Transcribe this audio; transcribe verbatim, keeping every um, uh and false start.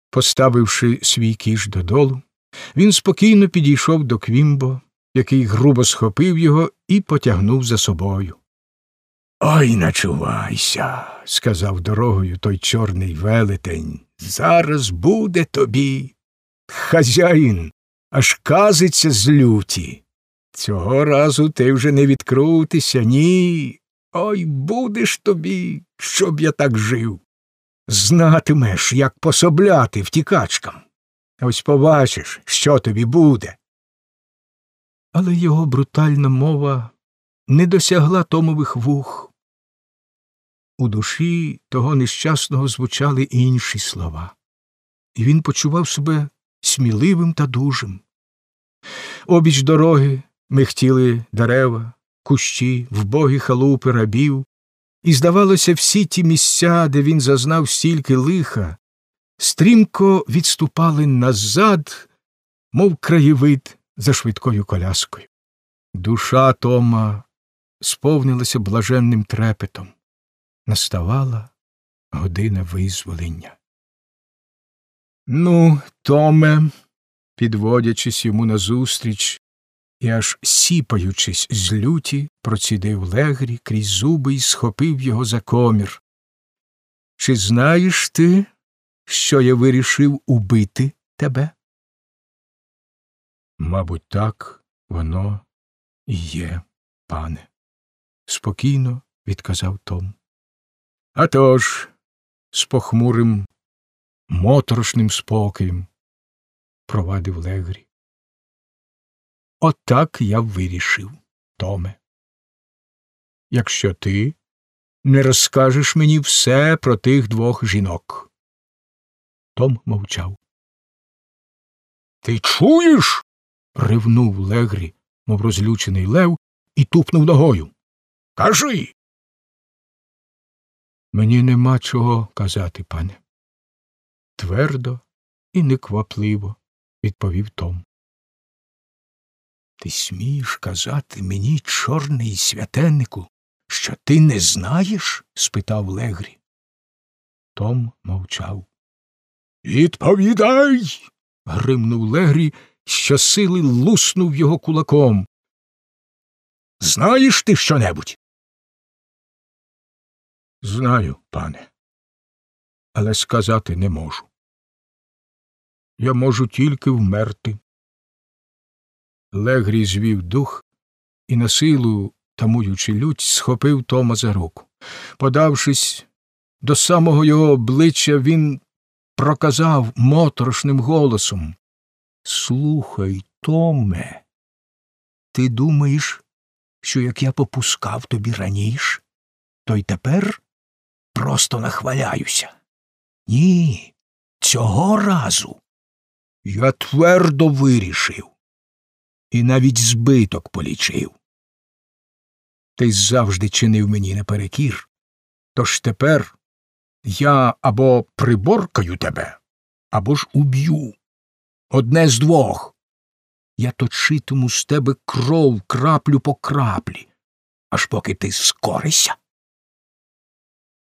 Поставивши свій кіш додолу, він спокійно підійшов до Квімбо, який грубо схопив його і потягнув за собою. «Ой, начувайся», – сказав дорогою той чорний велетень, – «зараз буде тобі. Хазяїн аж казиться з люті. Цього разу ти вже не відкрутися, ні. Ой, будеш тобі, щоб я так жив. Знатимеш, як пособляти втікачкам. Ось побачиш, що тобі буде». Але його брутальна мова не досягла Томових вух. У душі того нещасного звучали інші слова, і він почував себе сміливим та дужим. Обіч дороги михтіли дерева, кущі, вбогі халупи рабів, і, здавалося, всі ті місця, де він зазнав стільки лиха, стрімко відступали назад, мов краєвид за швидкою коляскою. Душа Тома сповнилася блаженним трепетом. Наставала година визволення. «Ну, Томе», підводячись йому назустріч і аж сіпаючись з люті, процідив Легрі крізь зуби й схопив його за комір. «Чи знаєш ти, що я вирішив убити тебе?» «Мабуть, так воно і є, пане», – спокійно відказав Том. «А тож», – з похмурим, моторошним спокоєм провадив Легрі. «Отак я вирішив, Томе. Якщо ти не розкажеш мені все про тих двох жінок». Том мовчав. «Ти чуєш?» – ревнув Легрі, мов розлючений лев, і тупнув ногою. «Кажи!» «Мені нема чого казати, пане», – твердо і неквапливо відповів Том. «Ти смієш казати мені, чорний святеннику, що ти не знаєш?» – спитав Легрі. Том мовчав. «Відповідай!» – гримнув Легрі, щосили луснув його кулаком. «Знаєш ти що-небудь?» «Знаю, пане, але сказати не можу. Я можу тільки вмерти». Легрі звів дух і на силу, тамуючи лють, схопив Тома за руку. Подавшись до самого його обличчя, він проказав моторошним голосом: «Слухай, Томе, ти думаєш, що як я попускав тобі раніше, то й тепер просто нахваляюся? Ні, цього разу я твердо вирішив і навіть збиток полічив. Ти завжди чинив мені наперекір, тож тепер я або приборкаю тебе, або ж уб'ю. Одне з двох. Я точитиму з тебе кров краплю по краплі, аж поки ти скоришся.